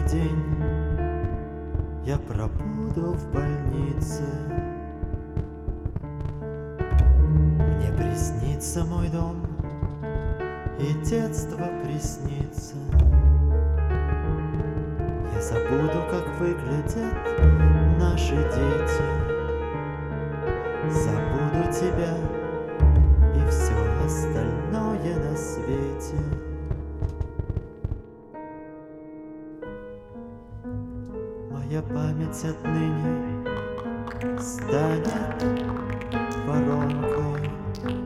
день я пробуду в больнице. Мне приснится мой дом, и детство приснится. Я забуду, как выглядят наши дети. Забуду тебя и все остальное на свете. Моя память отныне станет воронкой,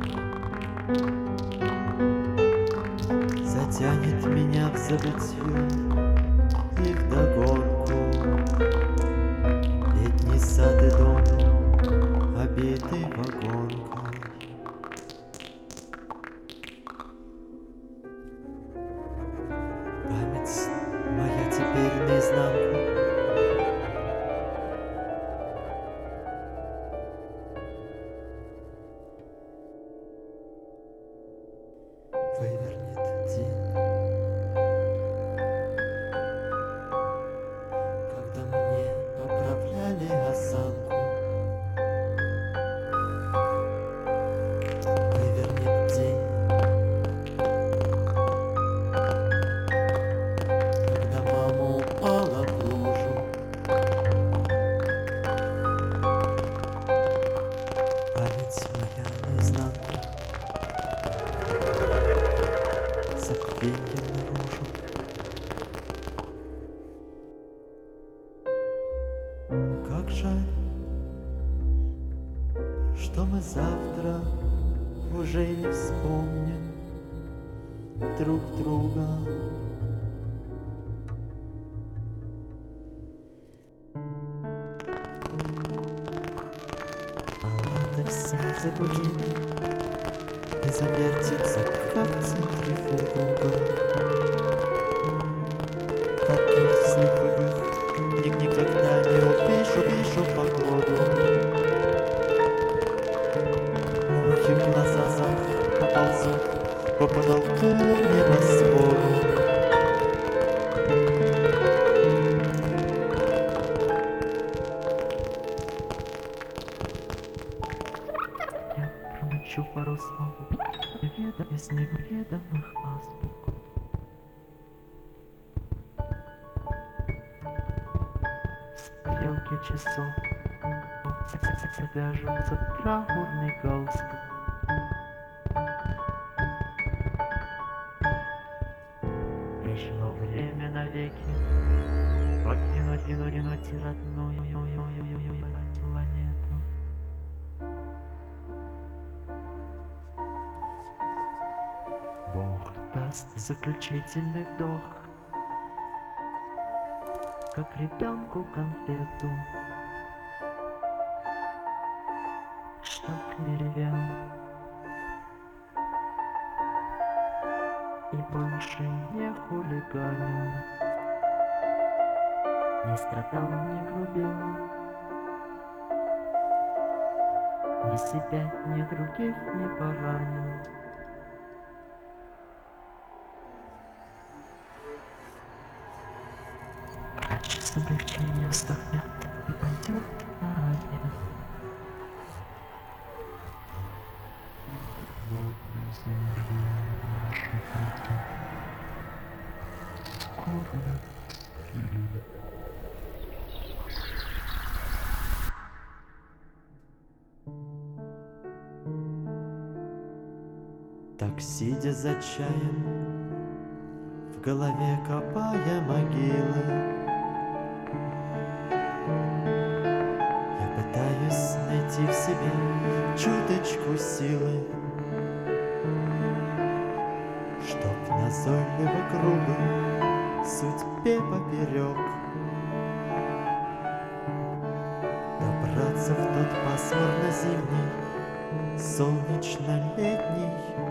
затянет меня в забытье и вдогонку. Летний сад и дом, обитый вагонкой. Память моя теперь наизнанку. Вывернет день, когда мне поправляли осанку. Вывернет день, когда мама упала в лужу. Память моя наизнанку. Забвенье наружу. Как жаль, что мы завтра уже не вспомним друг друга. Надо всех забудить и завертится, как центрифуга. Таких слепых никогда не упишу погоду. Мухи в глазах поползут по потолку небосводу. Я промычу пару слов из неведомых азбук. Стрелки часов вяжутся траурный галстук. Пришло время навеки покинуть родную планету. Бог даст заключительный вдох, как ребенку конфету, чтоб не ревел и больше не хулиганил, не страдал, не грубил, ни себя, ни других не поранил. Врач с облегчением вздохнет и пойдет на обед. Так, сидя за чаем, в голове копая могилы, я пытаюсь найти в себе чуточку силы, чтоб назойливо грубой судьбе поперек добраться в тот пасмурно-зимний, солнечно-летний